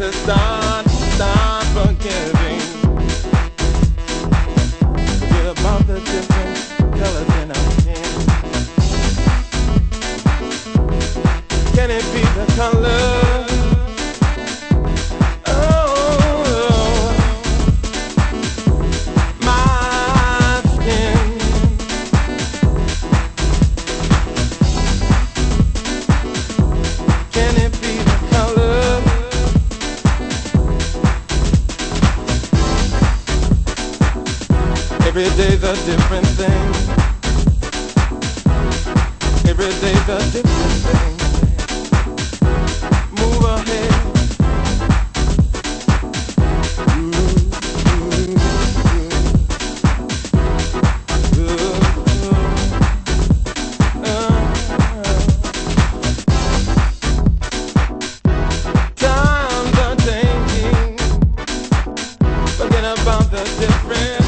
to start forgiving. Forget about the different colors in our skin. Can it be the color? Every day's a different thing. Every day's a different thing. Move ahead. Times are changing. Forget about the difference.